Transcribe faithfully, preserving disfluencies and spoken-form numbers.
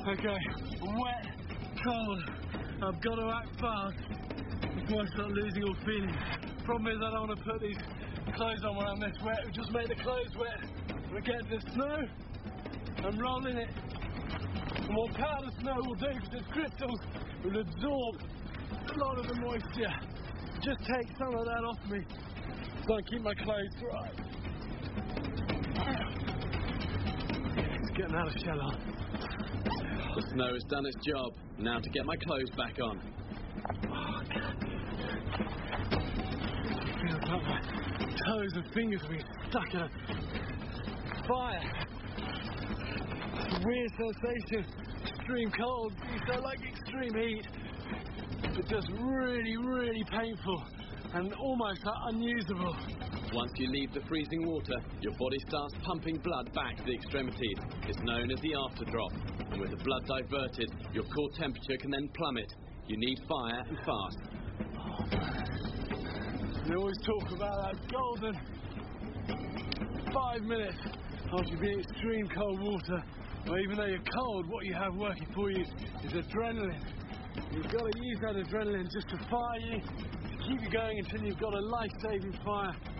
Okay, I'm wet, cold, I've got to act fast before I start losing all feeling. Problem is I don't want to put these clothes on when I'm this wet. It would just make the clothes wet. When I get to the snow, I'm rolling it. And what powder snow will do, because it's crystals, will absorb a lot of the moisture. Just take some of that off me so I keep my clothes dry. It's getting out of shell on. The snow has done its job. Now to get my clothes back on. Feels like my toes and fingers are being stuck in a fire. Weird sensation. Extreme cold. It's not like extreme heat. It's just really, really painful and almost unusable. Once you leave the freezing water, your body starts pumping blood back to the extremities. It's known as the afterdrop. And with the blood diverted, your core temperature can then plummet. You need fire and fast. They always talk about that golden five minutes after you've been in extreme cold water. Or even though you're cold, what you have working for you is adrenaline. You've got to use that adrenaline just to fire you, to keep you going until you've got a life-saving fire.